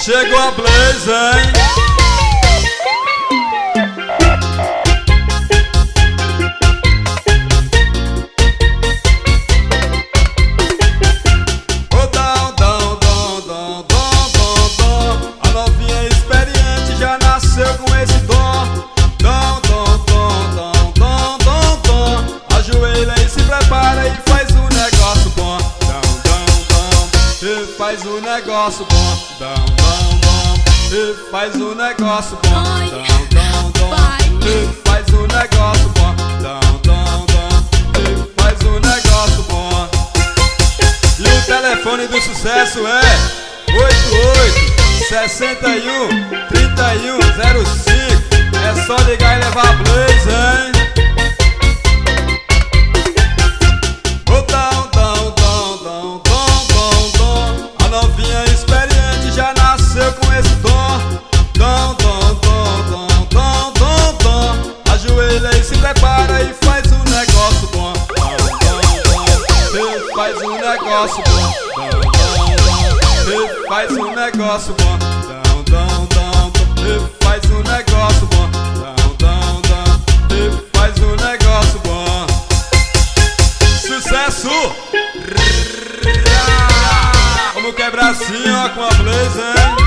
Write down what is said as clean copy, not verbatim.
Chegou a Blaze, hein? Ô dom, dom, dom, dom, dom, dom, dom. A novinha experiente já nasceu com esse dom. Dom, dom, dom, dom, dom, dom, dom. Ajoelha e se prepara e faz um negócio bom. Dom, dom, dom. E faz um negócio bom. Dom, dom, dom. E faz um negócio bom. Dom, dom, dom. E faz um negócio bom. Dom, dom, dom. E faz um negócio bom. E o telefone do sucesso é 88 61 31 05. É só ligar e levar a Blaze, hein? Ô dom, dom, dom, dom, dom, dom, dom. A novinha experiente já nasceu com esse dom. Dom, dom, dom, dom, dom, dom, dom. Ajoelha e se prepara e faz um negócio bom. Dom, dom, dom. E faz um negócio bom. Dom, dom, dom. E faz um negócio bom. Dom, dom, dom, dom. E faz um negócio bom. Dom, dom, dom. E faz um negócio bom. Sucesso! Vamos quebrar assim, ó, com a Blaze, hein?